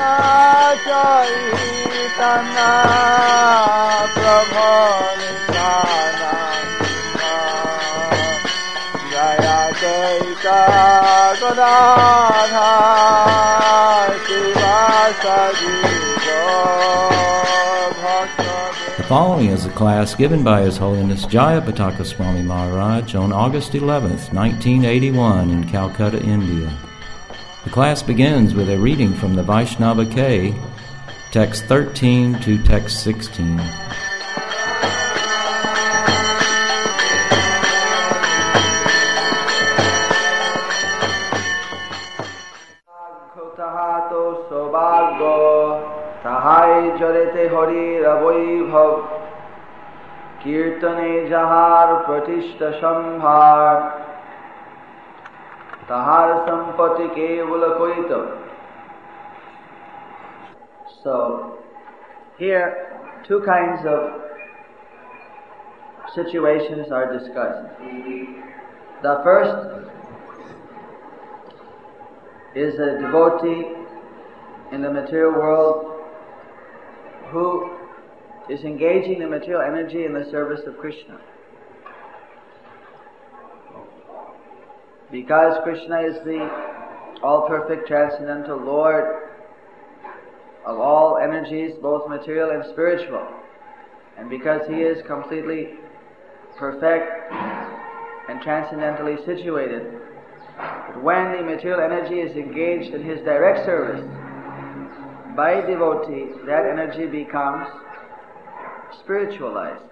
Chaitanya Prabhu Nityananda Jaya Chaita Gadadhar Sivasadi The following is a class given by His Holiness Jayapataka Swami Maharaj on August 11th, 1981 in Calcutta, India. The class begins with a reading from the Vaishnava K, text 13 to text 16. Tahai jarete hari ravoibhav Kirtane jahar pratishta shambhar Tahar sampati kevala koita. So, here two kinds of situations are discussed. The first is a devotee in the material world who is engaging the material energy in the service of Krishna. Because Krishna is the all-perfect transcendental Lord of all energies, both material and spiritual, and because He is completely perfect and transcendentally situated, when the material energy is engaged in His direct service, by a devotee, that energy becomes spiritualized.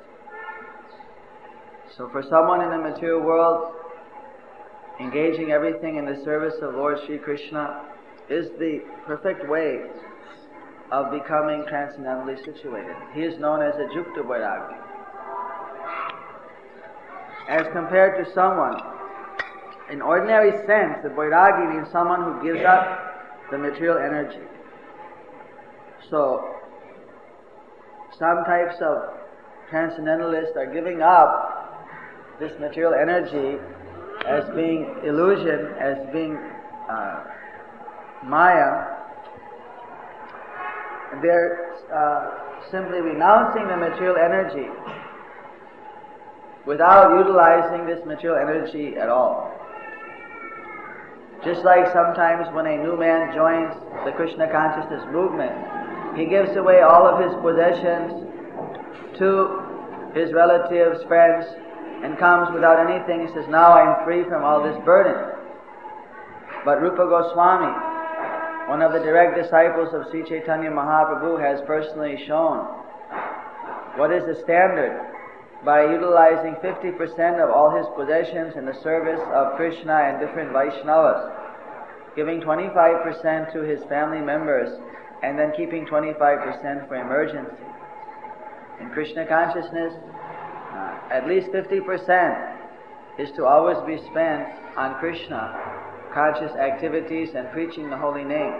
So for someone in the material world, engaging everything in the service of Lord Sri Krishna is the perfect way of becoming transcendentally situated. He is known as a Jukta Vairagi. As compared to someone, in ordinary sense, the Vairagi means someone who gives up the material energy. So, some types of transcendentalists are giving up this material energy as being illusion, as being Maya. They're simply renouncing the material energy without utilizing this material energy at all. Just like sometimes when a new man joins the Krishna consciousness movement, he gives away all of his possessions to his relatives, friends, and comes without anything. He says, now I am free from all this burden. But Rupa Goswami, one of the direct disciples of Sri Chaitanya Mahaprabhu, has personally shown what is the standard by utilizing 50% of all his possessions in the service of Krishna and different Vaishnavas, giving 25% to his family members, and then keeping 25% for emergency. In Krishna consciousness, at least 50% is to always be spent on Krishna conscious activities and preaching the holy name.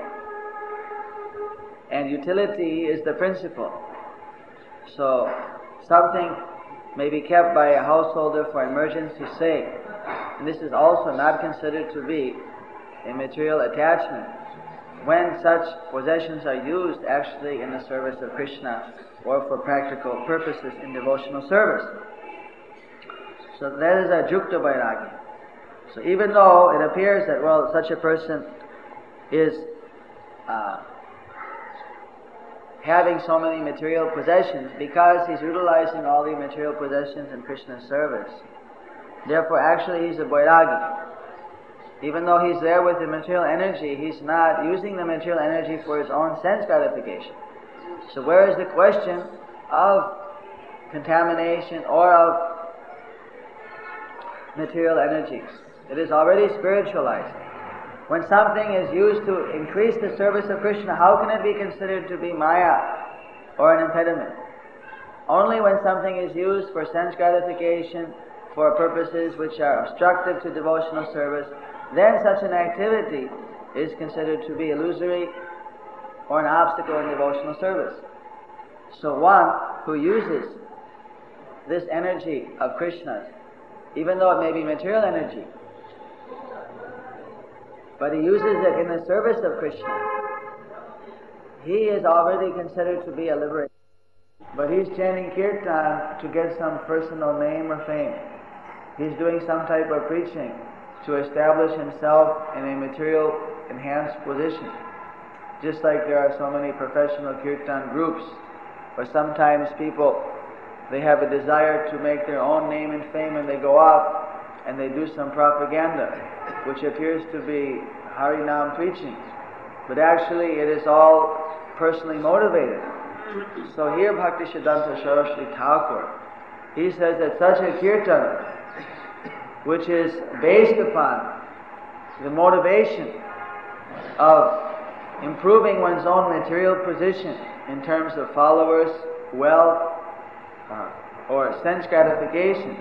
And utility is the principle. So, something may be kept by a householder for emergency's sake, and this is also not considered to be a material attachment when such possessions are used actually in the service of Krishna or for practical purposes in devotional service. So that is a Jukta Vairagi. So even though it appears that, well, such a person is having so many material possessions because he's utilizing all the material possessions in Krishna's service, therefore actually he's a Vairagi. Even though he's there with the material energy, he's not using the material energy for his own sense gratification. So where is the question of contamination or of material energies? It is already spiritualized. When something is used to increase the service of Krishna, how can it be considered to be Maya or an impediment? Only when something is used for sense gratification, for purposes which are obstructive to devotional service, then such an activity is considered to be illusory or an obstacle in devotional service. So one who uses this energy of Krishna's, even though it may be material energy, but he uses it in the service of Krishna, he is already considered to be a liberator. But he's chanting kirtan to get some personal name or fame. He's doing some type of preaching to establish himself in a material enhanced position. Just like there are so many professional kirtan groups, or sometimes people, they have a desire to make their own name and fame, and they go off and they do some propaganda, which appears to be Harinam preaching. But actually it is all personally motivated. So here Bhaktisiddhanta Saraswati Thakur, he says that such a kirtan, which is based upon the motivation of improving one's own material position in terms of followers, wealth, or sense gratification,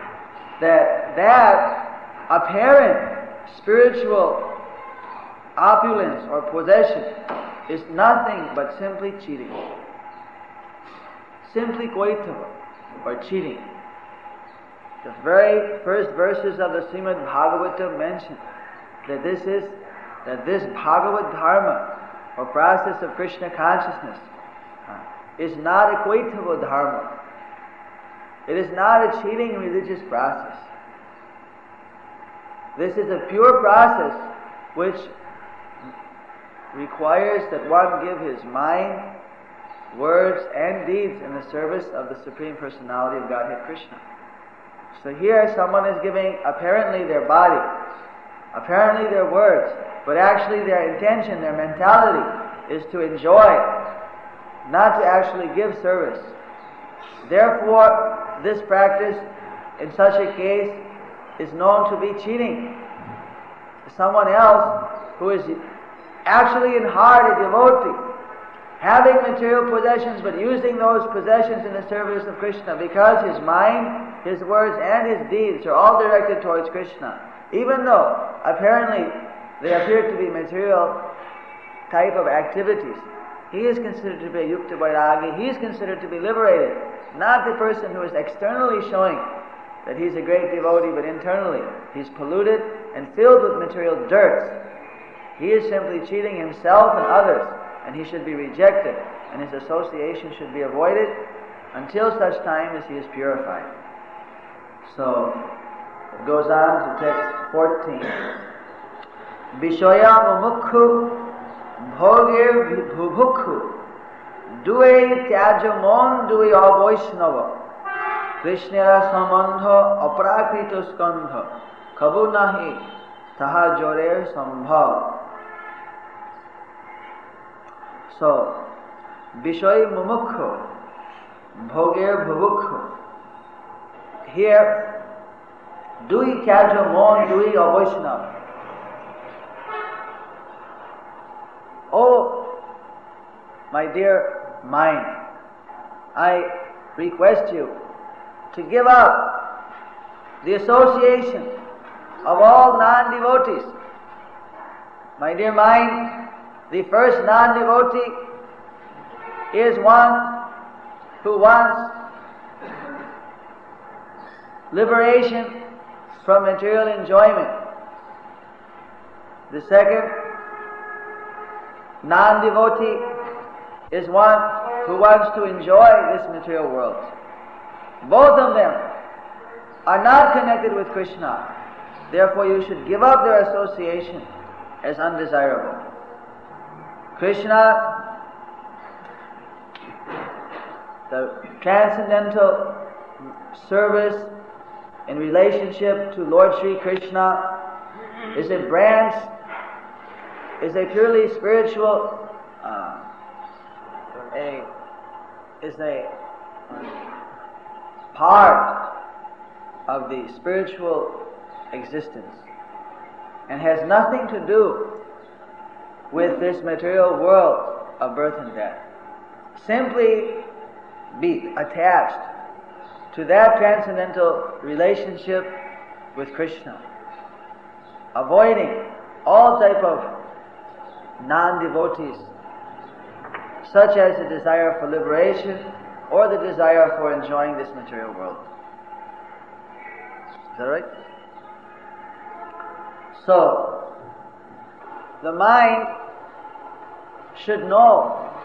that apparent spiritual opulence or possession is nothing but simply cheating. Simply koitava, or cheating. The very first verses of the Srimad Bhagavatam mention that this Bhagavad Dharma, or process of Krishna consciousness, is not a koitava dharma. It is not a cheating religious process. This is a pure process which requires that one give his mind, words and deeds in the service of the Supreme Personality of Godhead Krishna. So here someone is giving apparently their body, apparently their words, but actually their intention, their mentality is to enjoy, not to actually give service. Therefore, this practice in such a case is known to be cheating. Someone else who is actually in heart a devotee, having material possessions but using those possessions in the service of Krishna, because his mind, his words and his deeds are all directed towards Krishna. Even though apparently they appear to be material type of activities, he is considered to be a yukta vairagi, he is considered to be liberated, not the person who is externally showing that he's a great devotee, but internally he's polluted and filled with material dirt. He is simply cheating himself and others, and he should be rejected, and his association should be avoided until such time as he is purified. So, it goes on to text 14. Vishaya mumukhu bhogir bhubhukhu duye tyajamon duye avaishnava Krishnera samandha aprakrito skandha kabu nahi taha jorer sambhav. So, Vishay mumukhu bhogir bhubhukhu. Here, dui kyaja mon dui avaishnav. Oh, my dear mind, I request you to give up the association of all non-devotees. My dear mind, the first non-devotee is one who wants liberation from material enjoyment. The second non-devotee is one who wants to enjoy this material world. Both of them are not connected with Krishna. Therefore you should give up their association as undesirable. Krishna, the transcendental service in relationship to Lord Sri Krishna is a branch, is a purely spiritual, is a part of the spiritual existence, and has nothing to do with this material world of birth and death. Simply be attached to that transcendental relationship with Krishna, avoiding all type of non-devotees, such as the desire for liberation or the desire for enjoying this material world. Is that right? So, the mind should know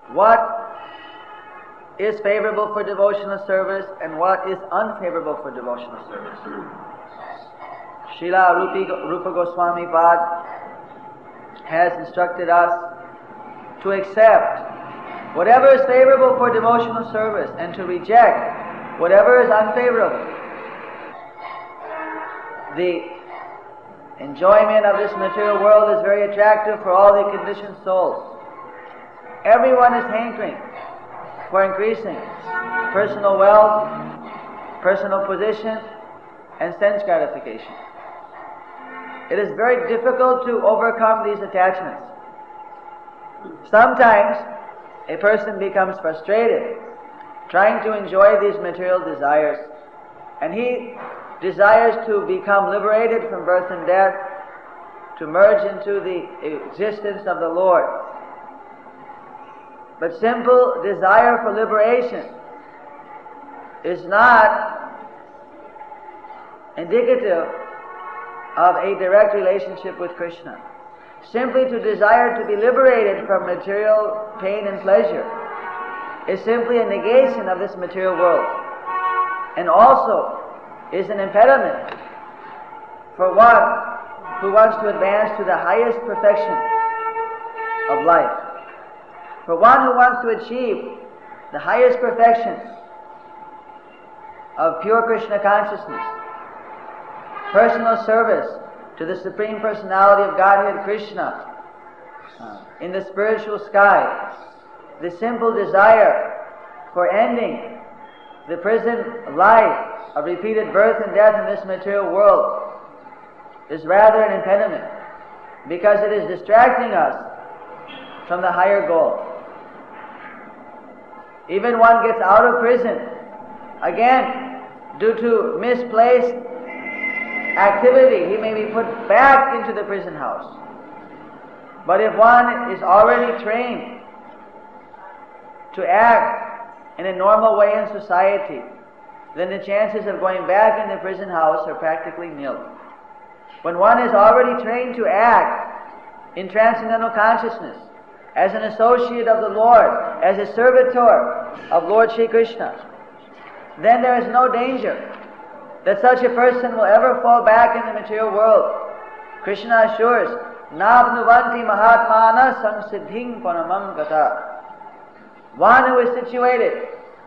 what is favorable for devotional service and what is unfavorable for devotional service. Srila Rupa Goswami Pad has instructed us to accept whatever is favorable for devotional service and to reject whatever is unfavorable. The enjoyment of this material world is very attractive for all the conditioned souls. Everyone is hankering for increasing personal wealth, personal position, and sense gratification. It is very difficult to overcome these attachments. Sometimes a person becomes frustrated trying to enjoy these material desires, and he desires to become liberated from birth and death, to merge into the existence of the Lord. But simple desire for liberation is not indicative of a direct relationship with Krishna. Simply to desire to be liberated from material pain and pleasure is simply a negation of this material world, and also is an impediment for one who wants to advance to the highest perfection of life. For one who wants to achieve the highest perfection of pure Krishna consciousness, personal service to the Supreme Personality of Godhead Krishna in the spiritual sky, the simple desire for ending the prison life of repeated birth and death in this material world is rather an impediment, because it is distracting us from the higher goal. Even one gets out of prison, again, due to misplaced activity, he may be put back into the prison house. But if one is already trained to act in a normal way in society, then the chances of going back in the prison house are practically nil. When one is already trained to act in transcendental consciousness, as an associate of the Lord, as a servitor of Lord Shri Krishna, then there is no danger that such a person will ever fall back in the material world. Krishna assures, Navnuvanti Mahatmana Samsiddhing Panamam Gata. One who is situated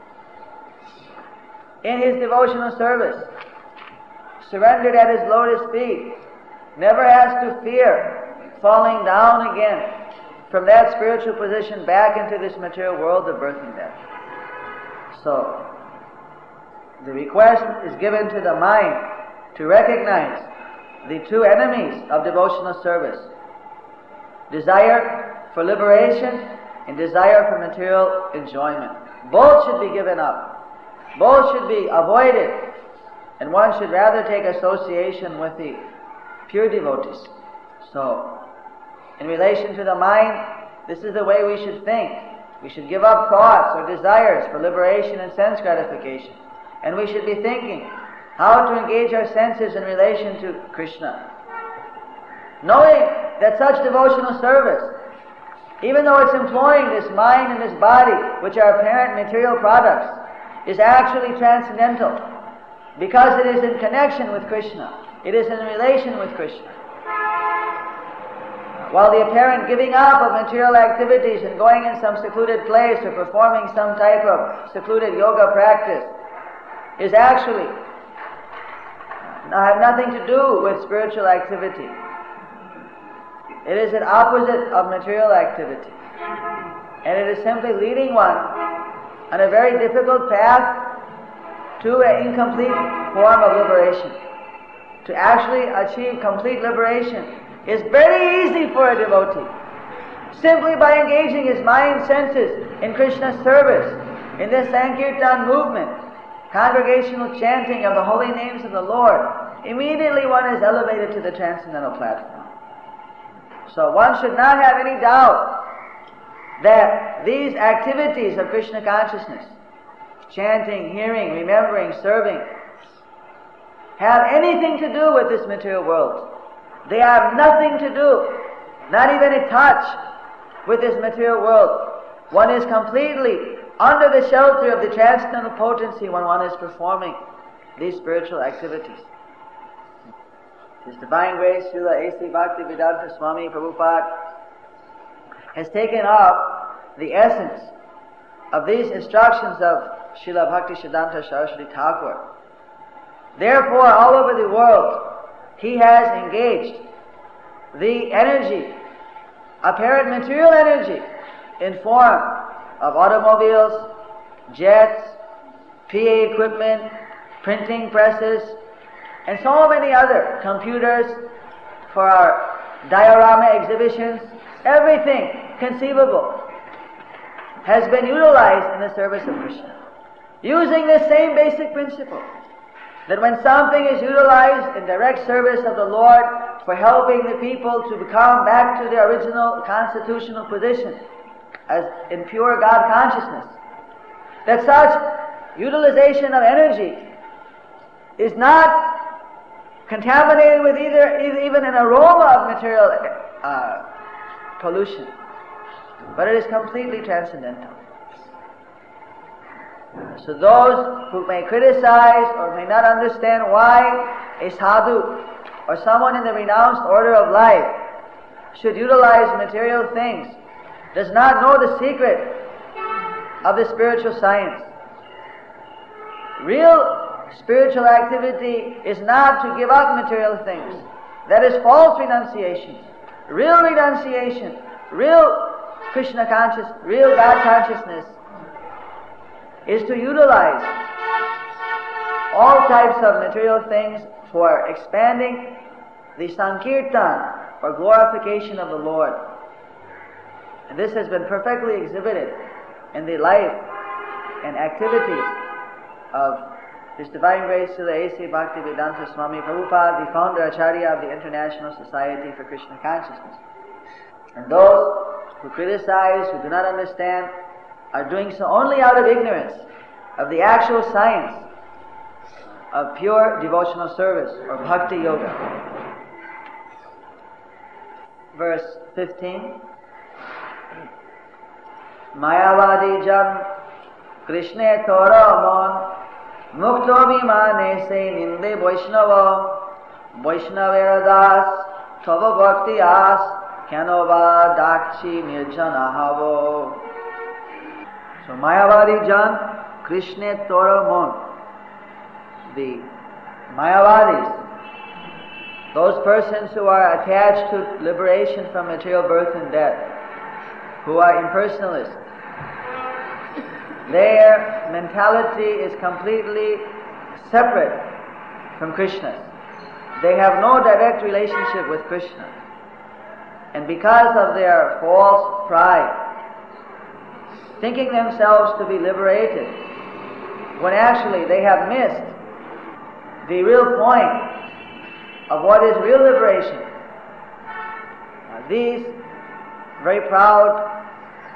in his devotional service, surrendered at his lotus feet, never has to fear falling down again from that spiritual position back into this material world of birth and death. So, the request is given to the mind to recognize the two enemies of devotional service: desire for liberation and desire for material enjoyment. Both should be given up. Both should be avoided, and one should rather take association with the pure devotees. So, in relation to the mind, this is the way we should think. We should give up thoughts or desires for liberation and sense gratification. And we should be thinking how to engage our senses in relation to Krishna. Knowing that such devotional service, even though it's employing this mind and this body, which are apparent material products, is actually transcendental, because it is in connection with Krishna. It is in relation with Krishna. While the apparent giving up of material activities and going in some secluded place or performing some type of secluded yoga practice is actually have nothing to do with spiritual activity. It is an opposite of material activity. And it is simply leading one on a very difficult path to an incomplete form of liberation. To actually achieve complete liberation is very easy for a devotee. Simply by engaging his mind senses in Krishna's service, in this Sankirtan movement, congregational chanting of the holy names of the Lord, immediately one is elevated to the transcendental platform. So one should not have any doubt that these activities of Krishna consciousness, chanting, hearing, remembering, serving, have anything to do with this material world. They have nothing to do, not even a touch, with this material world. one is completely under the shelter of the transcendental potency when one is performing these spiritual activities. His Divine Grace, Srila A.C. Bhaktivedanta Swami Prabhupada, has taken up the essence of these instructions of Srila Bhaktisiddhanta Saraswati Thakur. Therefore, all over the world, he has engaged the energy, apparent material energy, in form of automobiles, jets, PA equipment, printing presses, and so many other computers for our diorama exhibitions. Everything conceivable has been utilized in the service of Krishna, using the same basic principle, that when something is utilized in direct service of the Lord for helping the people to come back to their original constitutional position as in pure God consciousness, that such utilization of energy is not contaminated with even an aroma of material pollution, but it is completely transcendental. So those who may criticize or may not understand why a sadhu or someone in the renounced order of life should utilize material things does not know the secret of the spiritual science. Real spiritual activity is not to give up material things. That is false renunciation. Real renunciation, real Krishna consciousness, real God consciousness is to utilize all types of material things for expanding the Sankirtan, or glorification of the Lord. And this has been perfectly exhibited in the life and activities of His Divine Grace Srila A.C. Bhaktivedanta Swami Prabhupada, the founder Acharya of the International Society for Krishna Consciousness. And those who criticize, who do not understand, are doing so only out of ignorance of the actual science of pure devotional service, or bhakti yoga. Verse 15. Mayavadi jan Krishna thora mon mukto bhimane se ninde Vaishnava Vaishnavera das tava bhakti as kyanova dakshi nirjana havo. So Mayavadi jan Krishna thora mon. The Mayavadis, those persons who are attached to liberation from material birth and death, who are impersonalists, their mentality is completely separate from Krishna's. They have no direct relationship with Krishna. And because of their false pride, thinking themselves to be liberated, when actually they have missed the real point of what is real liberation. These very proud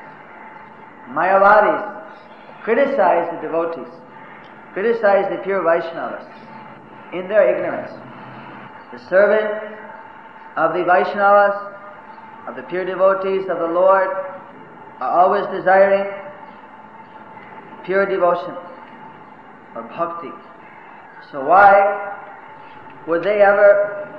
Mayavadis criticize the devotees, criticize the pure Vaishnavas in their ignorance. The servant of the Vaishnavas, of the pure devotees of the Lord, are always desiring pure devotion or bhakti. So why would they ever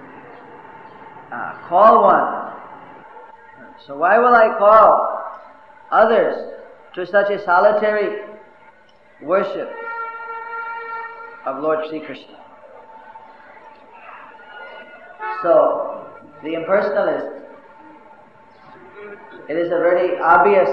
call one? So why will I call others to such a solitary worship of Lord Sri Krishna? So the impersonalist, it is a very obvious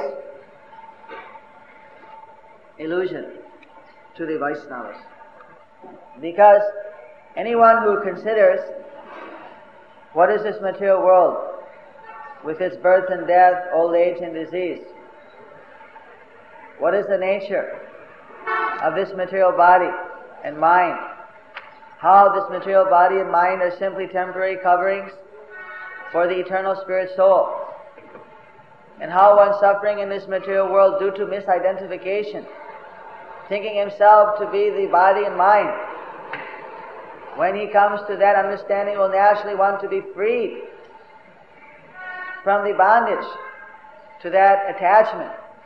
illusion to the Vaishnavas. Because anyone who considers what is this material world with its birth and death, old age and disease, what is the nature of this material body and mind, how this material body and mind are simply temporary coverings for the eternal spirit soul, and how one suffering in this material world due to misidentification, thinking himself to be the body and mind, when he comes to that understanding, will naturally want to be freed from the bondage to that attachment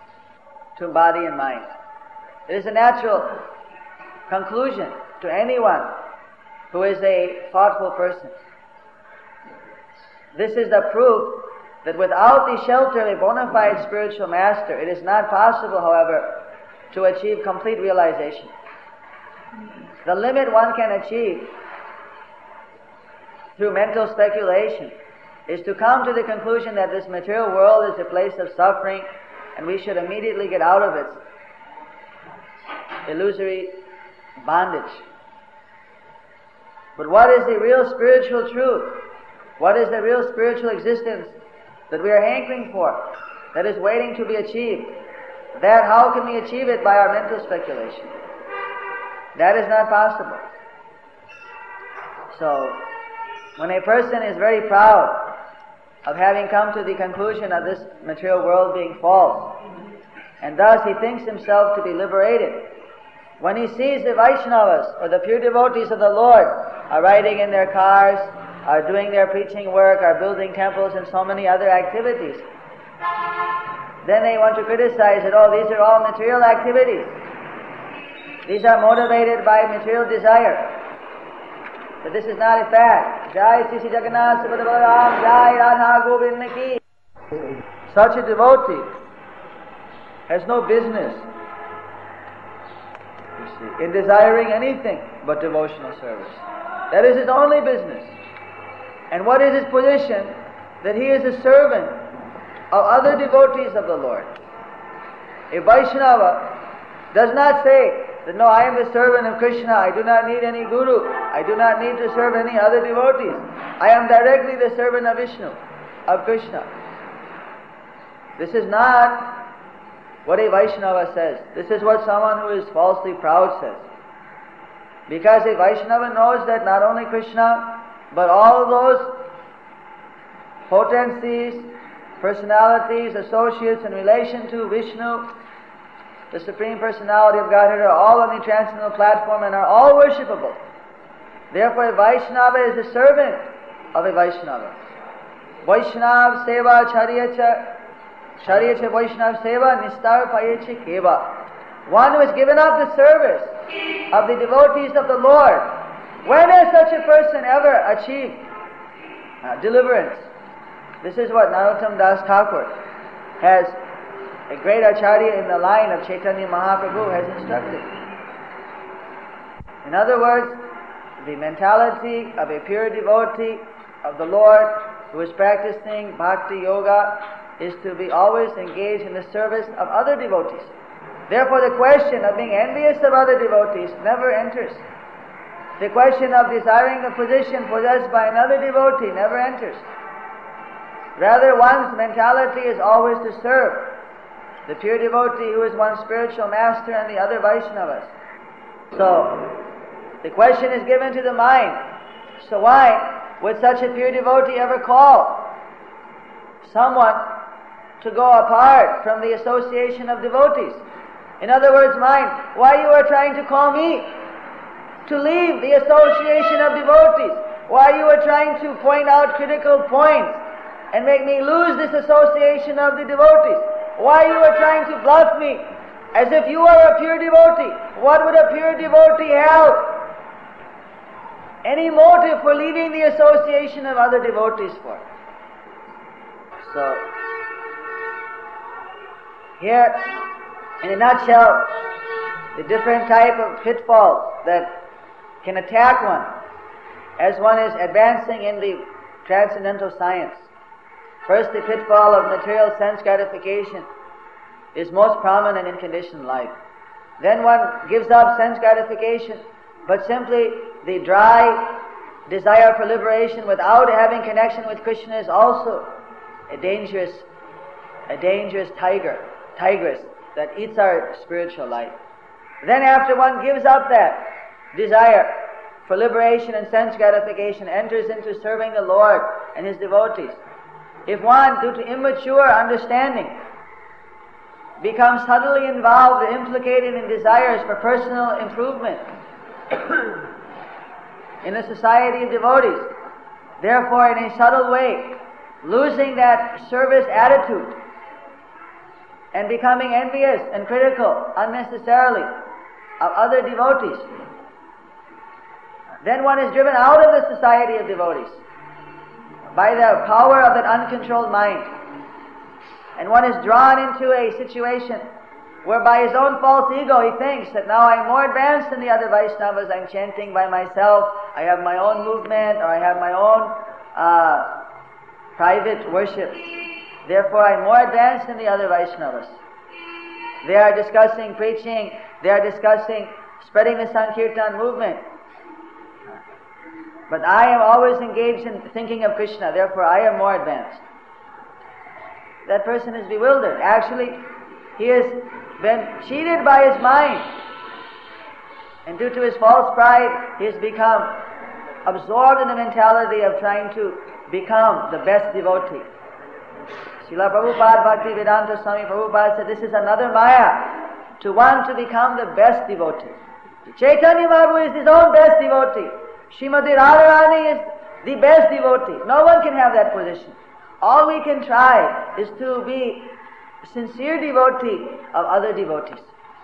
to body and mind. It is a natural conclusion to anyone who is a thoughtful person. This is the proof that without the shelter of a bona fide spiritual master, it is not possible, however, to achieve complete realization. The limit one can achieve through mental speculation is to come to the conclusion that this material world is a place of suffering and we should immediately get out of its illusory bondage. But what is the real spiritual truth? What is the real spiritual existence that we are hankering for, that is waiting to be achieved? That, how can we achieve it? By our mental speculation. That is not possible. So, when a person is very proud of having come to the conclusion of this material world being false, and thus he thinks himself to be liberated, when he sees the Vaishnavas, or the pure devotees of the Lord, are riding in their cars, are doing their preaching work, are building temples and so many other activities, then they want to criticize that, oh, these are all material activities. These are motivated by material desire. But this is not a fact. Jai Sri Jagannath Subhadra Balaram, Jai Radha Govinda Ki. Such a devotee has no business, you see, in desiring anything but devotional service. That is his only business. And what is his position? That he is a servant of other devotees of the Lord. A Vaishnava does not say that, no, I am the servant of Krishna, I do not need any guru, I do not need to serve any other devotees. I am directly the servant of Vishnu, of Krishna. This is not what a Vaishnava says. This is what someone who is falsely proud says. Because a Vaishnava knows that not only Krishna, but all those potencies, personalities, associates in relation to Vishnu, the Supreme Personality of Godhead, are all on the transcendental platform and are all worshipable. Therefore, a Vaishnava is a servant of a Vaishnava. Vaishnav seva charyacha Vaishnav seva nistar payeche keva. One who has given up the service of the devotees of the Lord. When has such a person ever achieved deliverance? This is what Narottam Das Thakur has, a great acharya in the line of Chaitanya Mahaprabhu, has instructed. In other words, the mentality of a pure devotee of the Lord who is practicing bhakti yoga is to be always engaged in the service of other devotees. Therefore, the question of being envious of other devotees never enters. The question of desiring a position possessed by another devotee never enters. Rather, one's mentality is always to serve the pure devotee who is one's spiritual master and the other Vaishnavas. So, the question is given to the mind. So why would such a pure devotee ever call someone to go apart from the association of devotees? In other words, mind, why you are trying to call me to leave the association of devotees? Why you are trying to point out critical points and make me lose this association of the devotees? Why you are trying to bluff me as if you are a pure devotee? What would a pure devotee have any motive for leaving the association of other devotees for? So, here, in a nutshell, the different type of pitfalls that can attack one as one is advancing in the transcendental science. First, the pitfall of material sense gratification is most prominent in conditioned life. Then one gives up sense gratification, but simply the dry desire for liberation without having connection with Krishna is also a dangerous tigress that eats our spiritual life. Then after one gives up that desire for liberation and sense gratification, enters into serving the Lord and His devotees. If one, due to immature understanding, becomes subtly involved or implicated in desires for personal improvement in a society of devotees, therefore in a subtle way, losing that service attitude and becoming envious and critical unnecessarily of other devotees, then one is driven out of the society of devotees by the power of that uncontrolled mind. And one is drawn into a situation where by his own false ego he thinks that now I'm more advanced than the other Vaishnavas, I'm chanting by myself, I have my own movement, or I have my own private worship. Therefore I'm more advanced than the other Vaishnavas. They are discussing preaching, they are discussing spreading the Sankirtan movement. But I am always engaged in thinking of Krishna, therefore I am more advanced. That person is bewildered. Actually, he has been cheated by his mind. And due to his false pride, he has become absorbed in the mentality of trying to become the best devotee. Srila Prabhupada, Bhaktivedanta Swami Prabhupada said this is another Maya, to want to become the best devotee. Chaitanya Mahaprabhu is his own best devotee. Srimati Radharani is the best devotee. No one can have that position. All we can try is to be sincere devotee of other devotees.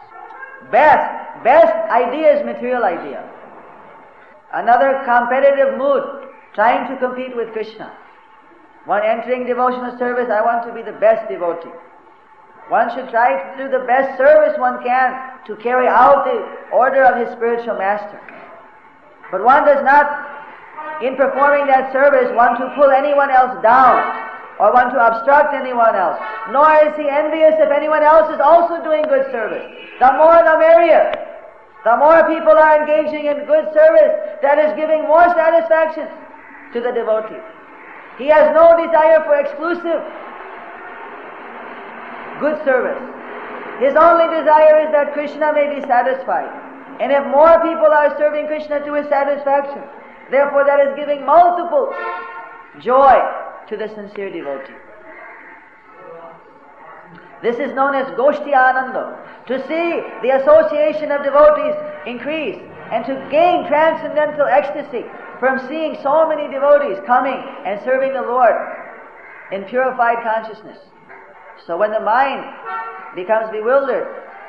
Best idea is material idea. Another competitive mood, trying to compete with Krishna. One entering devotional service, I want to be the best devotee. One should try to do the best service one can to carry out the order of his spiritual master. But one does not, in performing that service, want to pull anyone else down or want to obstruct anyone else. Nor is he envious if anyone else is also doing good service. The more the merrier. The more people are engaging in good service, that is giving more satisfaction to the devotee. He has no desire for exclusive good service. His only desire is that Krishna may be satisfied. And if more people are serving Krishna to his satisfaction, therefore that is giving multiple joy to the sincere devotee. This is known as Goshti Ananda. To see the association of devotees increase and to gain transcendental ecstasy from seeing so many devotees coming and serving the Lord in purified consciousness. So when the mind becomes bewildered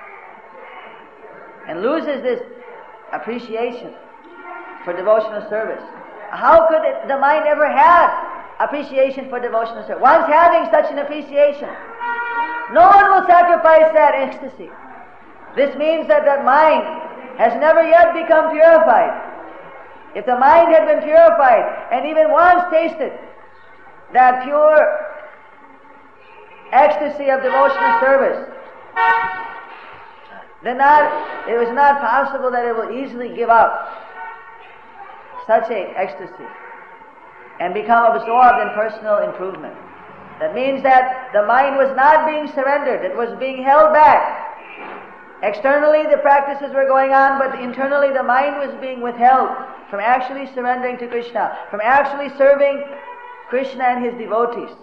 and loses this appreciation for devotional service, how could the mind ever have appreciation for devotional service? Once having such an appreciation, no one will sacrifice that ecstasy. This means that that mind has never yet become purified. If the mind had been purified and even once tasted that pure ecstasy of devotional service, then it was not possible that it will easily give up such a ecstasy and become absorbed in personal improvement. That means that the mind was not being surrendered, it was being held back. Externally the practices were going on, but internally the mind was being withheld from actually surrendering to Krishna, from actually serving Krishna and his devotees.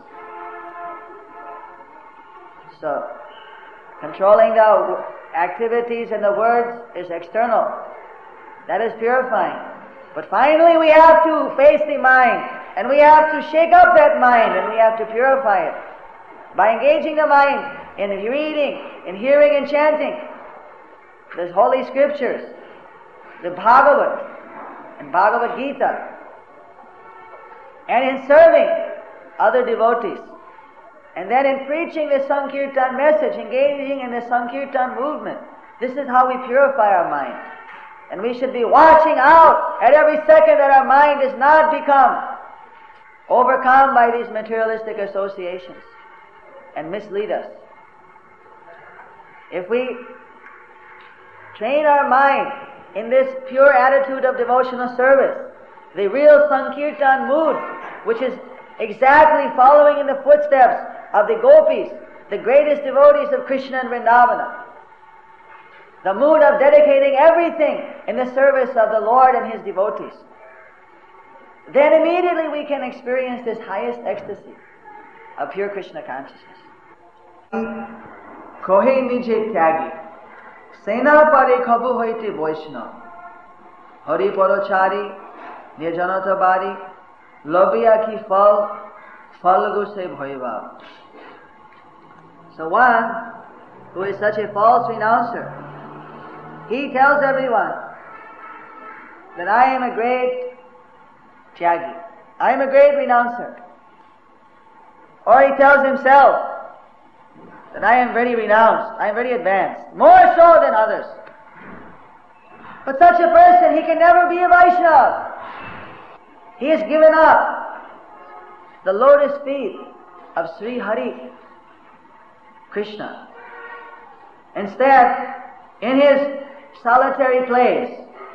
So, controlling the activities and the words is external. That is purifying. But finally we have to face the mind, and we have to shake up that mind, and we have to purify it by engaging the mind in reading, in hearing and chanting the holy scriptures, the Bhagavad and Bhagavad Gita, and in serving other devotees, and then in preaching the Sankirtan message, engaging in the Sankirtan movement. This is how we purify our mind. And we should be watching out at every second that our mind does not become overcome by these materialistic associations and mislead us. If we train our mind in this pure attitude of devotional service, the real Sankirtan mood, which is exactly following in the footsteps of the gopis, the greatest devotees of Krishna and Vrindavana, the mood of dedicating everything in the service of the Lord and His devotees, then immediately we can experience this highest ecstasy of pure Krishna consciousness. Kohe nije tyagi, sena pare khabu hoite Vaishnav, Hari parochari, nirjanata bari, lobiya ki fal, falgu se bhoiva. So one who is such a false renouncer, he tells everyone that I am a great tyagi, I am a great renouncer. Or he tells himself that I am very renounced, I am very advanced, more so than others. But such a person, he can never be a Vaishnava. He has given up the lotus feet of Sri Hari Krishna. Instead, in his solitary place,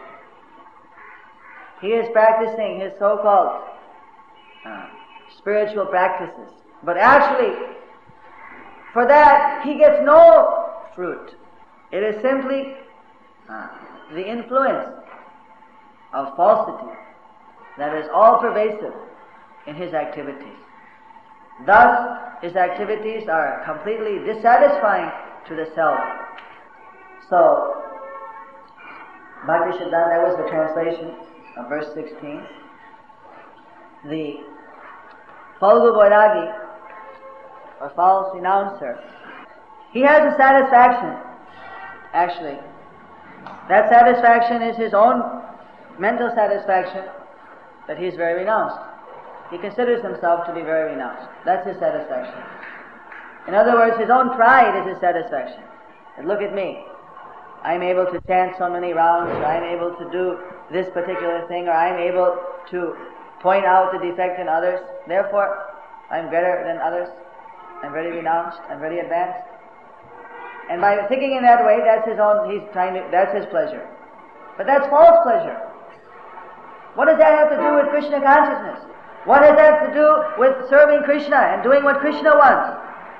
he is practicing his so-called spiritual practices. But actually, for that, he gets no fruit. It is simply the influence of falsity that is all pervasive in his activities. Thus, his activities are completely dissatisfying to the self. So, Bhakti Siddhanta, that was the translation of verse 16. The Phalgu Vairagi, or false renouncer, he has a satisfaction, actually. That satisfaction is his own mental satisfaction, that he is very renounced. He considers himself to be very renounced. That's his satisfaction. In other words, his own pride is his satisfaction. And look at me. I'm able to chant so many rounds, or I'm able to do this particular thing, or I'm able to point out the defect in others. Therefore, I'm better than others. I'm very renounced. I'm very advanced. And by thinking in that way, that's his own. That's his pleasure. But that's false pleasure. What does that have to do with Krishna consciousness? What has that to do with serving Krishna and doing what Krishna wants?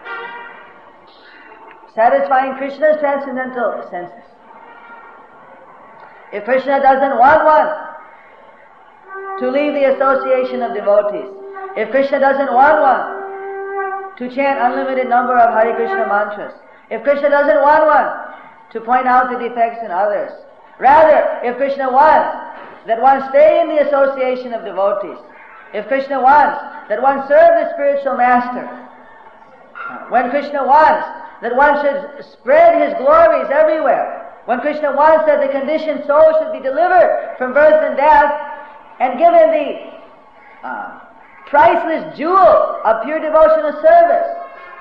Satisfying Krishna's transcendental senses. If Krishna doesn't want one to leave the association of devotees, if Krishna doesn't want one to chant unlimited number of Hare Krishna mantras, if Krishna doesn't want one to point out the defects in others, rather, if Krishna wants that one stay in the association of devotees, if Krishna wants that one serve the spiritual master, when Krishna wants that one should spread his glories everywhere, when Krishna wants that the conditioned soul should be delivered from birth and death and given the priceless jewel of pure devotional service,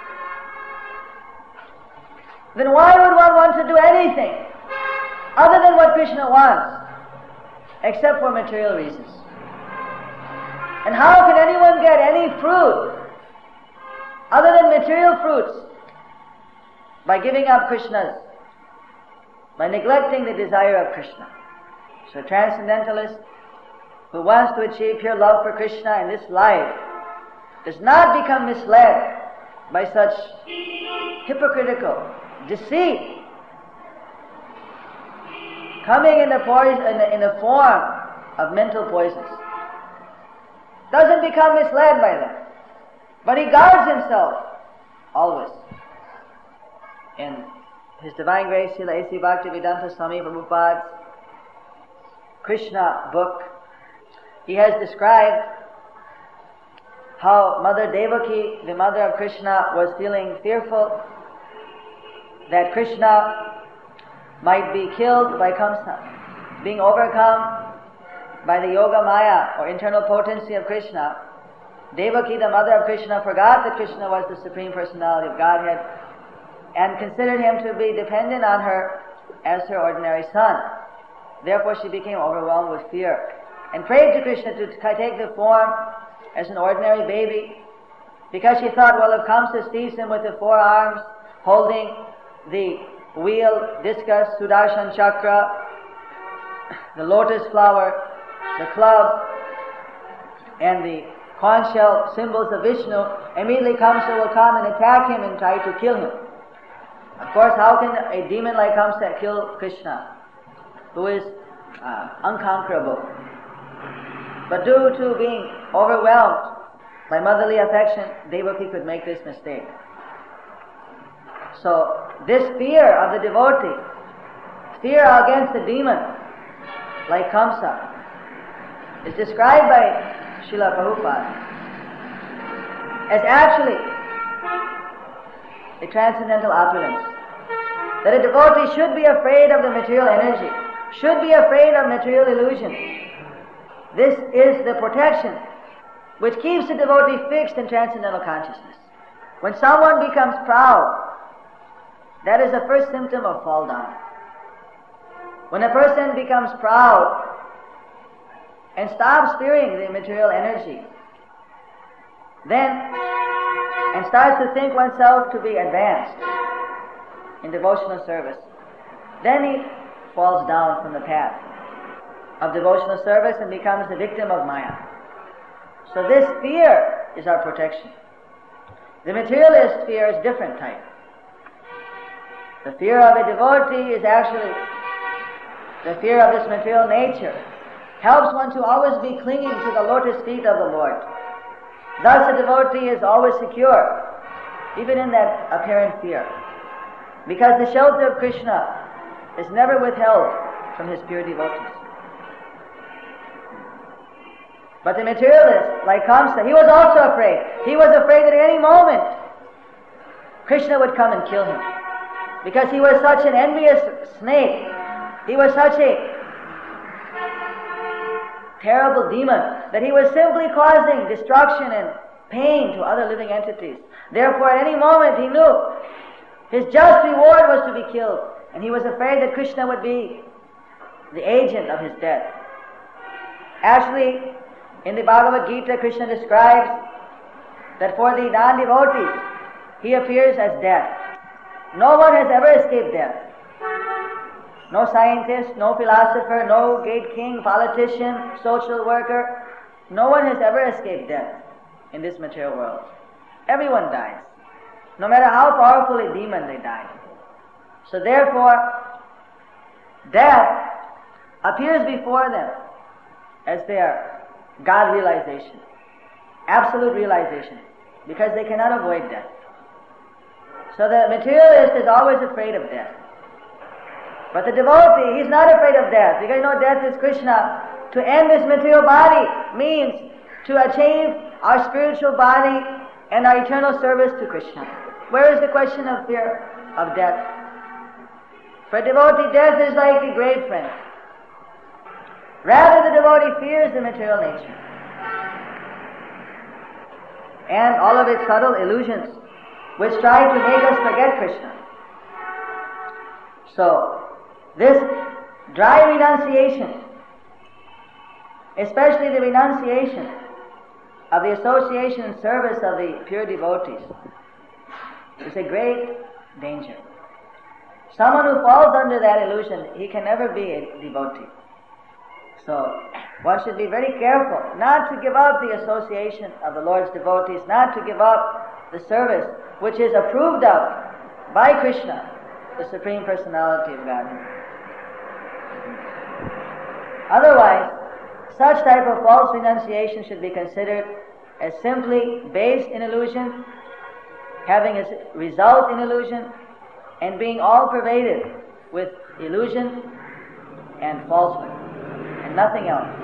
then why would one want to do anything other than what Krishna wants, except for material reasons? And how can anyone get any fruit other than material fruits by giving up Krishna's, by neglecting the desire of Krishna? So a transcendentalist who wants to achieve pure love for Krishna in this life does not become misled by such hypocritical deceit coming in the form of mental poisons. Doesn't become misled by them, but he guards himself always. In His Divine Grace Srila A.C. Bhaktivedanta Swami Prabhupada's Krishna book, he has described how Mother Devaki, the mother of Krishna, was feeling fearful that Krishna might be killed by Kamsa. Being overcome by the Yoga Maya, or internal potency of Krishna, Devaki, the mother of Krishna, forgot that Krishna was the Supreme Personality of Godhead and considered him to be dependent on her as her ordinary son. Therefore she became overwhelmed with fear and prayed to Krishna to take the form as an ordinary baby, because she thought, well, if Kamsa sees him with the 4 arms holding the wheel, discus, Sudarshan chakra, the lotus flower, the club, and the conch shell symbols of Vishnu, immediately Kamsa will come and attack him and try to kill him. Of course, how can a demon like Kamsa kill Krishna, who is unconquerable? But due to being overwhelmed by motherly affection, Devaki could make this mistake. So, this fear of the devotee, fear against the demon, like Kamsa, is described by Srila Prabhupada as actually a transcendental opulence. that a devotee should be afraid of the material energy, should be afraid of material illusion. This is the protection which keeps the devotee fixed in transcendental consciousness. When someone becomes proud, that is the first symptom of fall down. When a person becomes proud and stops fearing the material energy, and starts to think oneself to be advanced in devotional service, then he falls down from the path of devotional service and becomes the victim of Maya. So this fear is our protection. The materialist fear is different type. The fear of a devotee is actually the fear of this material nature. Helps one to always be clinging to the lotus feet of the Lord. Thus a devotee is always secure, even in that apparent fear, because the shelter of Krishna is never withheld from his pure devotees. But the materialist, like Kamsa, he was also afraid. He was afraid that at any moment Krishna would come and kill him, because he was such an envious snake. He was such a terrible demon that he was simply causing destruction and pain to other living entities. Therefore, at any moment he knew his just reward was to be killed, and he was afraid that Krishna would be the agent of his death. Actually, in the Bhagavad Gita, Krishna describes that for the non-devotees, he appears as death. No one has ever escaped death. No scientist, no philosopher, no great king, politician, social worker. No one has ever escaped death in this material world. Everyone dies. No matter how powerful a demon, they die. So therefore, death appears before them as their God realization, absolute realization, because they cannot avoid death. So the materialist is always afraid of death. But the devotee, he's not afraid of death, because death is Krishna. To end this material body means to achieve our spiritual body and our eternal service to Krishna. Where is the question of fear of death? For a devotee, death is like a grave friend. Rather, the devotee fears the material nature and all of its subtle illusions which try to make us forget Krishna. So, this dry renunciation, especially the renunciation of the association and service of the pure devotees, is a great danger. Someone who falls under that illusion, he can never be a devotee. So, one should be very careful not to give up the association of the Lord's devotees, not to give up the service which is approved of by Krishna, the Supreme Personality of Godhead. Otherwise, such type of false renunciation should be considered as simply based in illusion, having its result in illusion, and being all pervaded with illusion and falsehood, and nothing else.